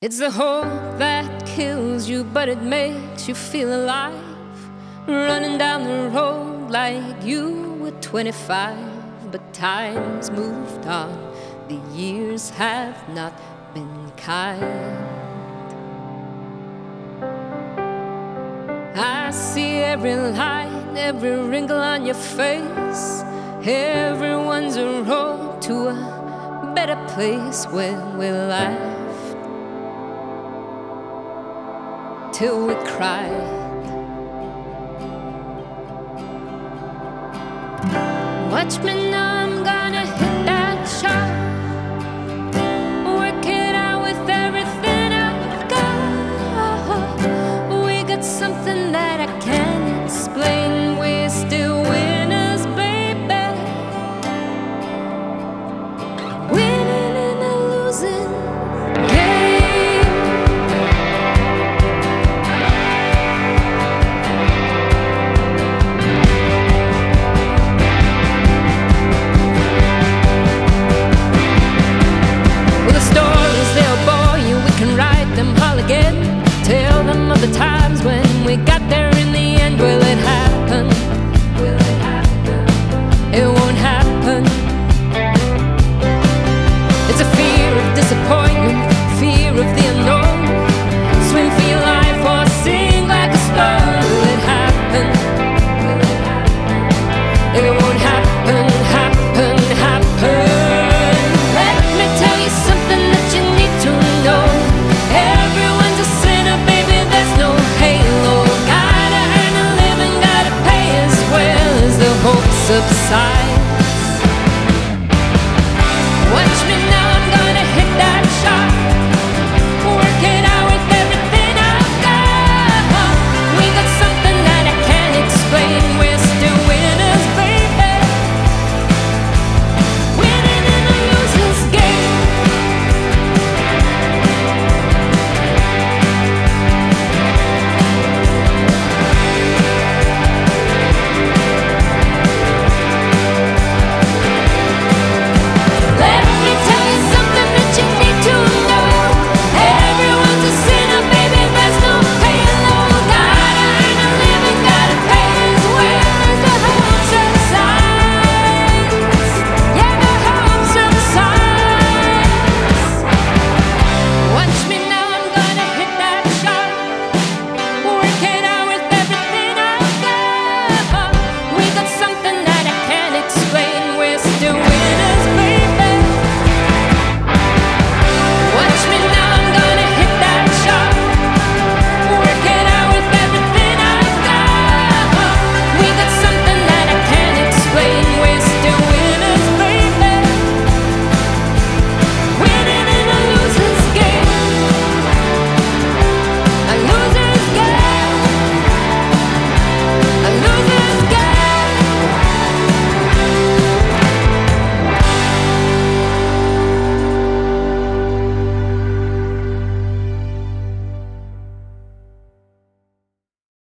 It's the hope that kills you, but it makes you feel alive. Running down the road like you were 25, but time's moved on, the years have not been kind. I see every line, every wrinkle on your face. Everyone's a road to a better place where we laughed till we cried. Watch me now.